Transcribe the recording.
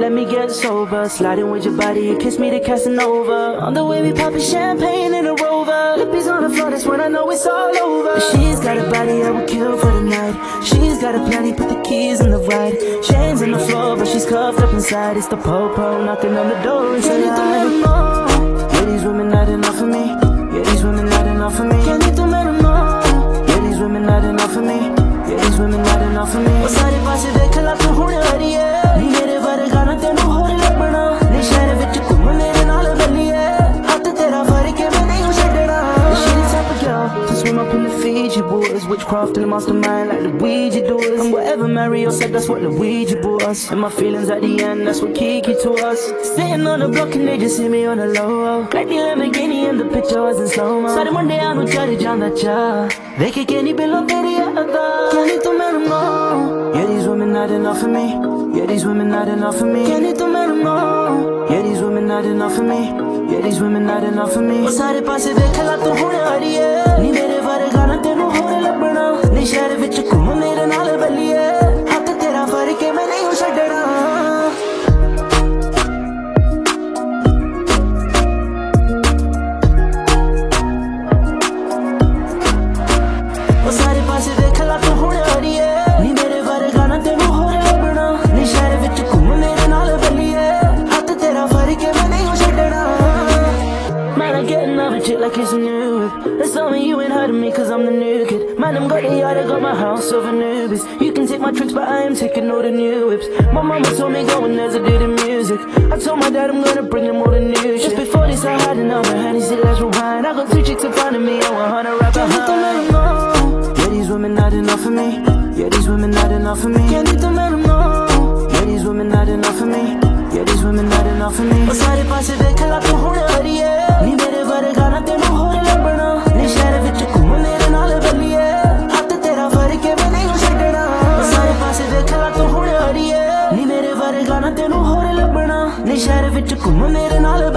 let me get sober. Sliding with your body, you kiss me to Casanova. On the way we poppin' champagne in a Rover. Lippies on the floor, that's when I know it's all over. She's got a body I would kill for the night. She's got a plenty, put the keys in the ride. Chains on the floor, but she's cuffed up inside. It's the po-po knocking on the door. It's Can you do me more? Yeah, these women not enough for me. Yeah, these women not enough for me. Can you do me more? Yeah, these women not enough for me. Yeah, these women not enough for me. वो सारे पासे देख ला तू हुण हरिए नी मेरे वर्गा ना तेनू होर लभना नी शहर विच घुम मेरे नाल बल्लिए हथ तेरा फड़ के मैं नहीं छड्डना She the type of girl to swim up in the Fiji waters. Witchcraft and a mastermind like the Ouija doers. And whatever Mario said, that's what the Ouija brought us. And my feelings at the end, that's what Kiki to us. Sitting on the block and they just see me on the low. Like the Lamborghini and the picture was in slow-mo. Sorry, one day I'm gonna try to jump that child. They can get any below 30 other. Can you do me more? Yeah, these women not enough for me. Yeah, these women not enough for me. Can you do me more? Yeah, these women not enough for me. Yeah, these women not enough for me. वो सारे पासे देख ला तू हुण हरिए नी मेरे वर्गा ना तेनू होर लभना नी शहर विच घुम मेरे नाल बल्लिए हथ तेरा फड़ के मैं नहीं छड्डना वो सारे पासे देख ला तू हुण हरिए नी मेरे वर्गा ना तेनू होर लभना नी शहर विच घुम मेरे नाल बल्लिए हथ तेरा फड़ के मैं नहीं छड्डना Man, I get another chick like it's a new whip. Let's tell me you ain't heard of me cause I'm the new kid. Man, I'm got the yard, I got my house over Nubis. You can take my tricks, but I am taking all the new whips. My mama told me go and there's a do the music. I told my dad I'm gonna bring them all the new shit. Just before this I had another hand, he said let's rewind. I got 2 chicks in front of me, I want 100 right Can you do me behind. more? Yeah, these women not enough for me. Yeah, these women not enough for me. Can you do me more? Yeah, these women not enough for me. Yeah, these women not enough for me. वो सारे पासे देख ला तू हुण हरिए नी मेरे वर्गा ना तेनू होर लभना नी शहर विच घुम मेरे नाल बल्लिए हथ तेरा फड़ के मैं नहीं छड्डना वो सारे पासे देख ला तू हुण हरिए नी मेरे वर्गा ना तेनू होर लभना नी शहर विच घुम मेरे नाल